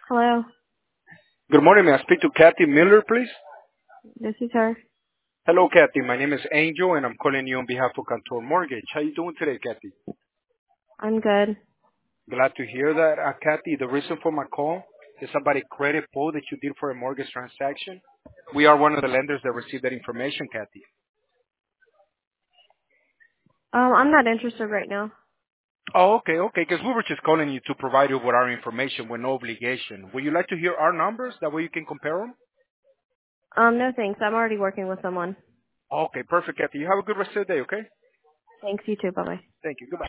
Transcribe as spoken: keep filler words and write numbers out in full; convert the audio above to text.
Hello, Good morning. May I speak to Kathy Miller, please? this is her. Hello, Kathy. My name is Angel, and I'm calling you on behalf of Cantor Mortgage. How you doing today, Kathy? I'm good. Glad to hear that. Uh, Kathy, the reason for my call is about a credit pull that you did for a mortgage transaction. We are one of the lenders that received that information, Kathy. Um, I'm not interested right now. Oh, okay, okay, because we were just calling you to provide you with our information with no obligation. Would you like to hear our numbers? That way you can compare them? Um, no thanks. I'm already working with someone. Okay, perfect, Kathy. You have a good rest of the day, okay? Thanks, you too. Bye bye. Thank you. Goodbye.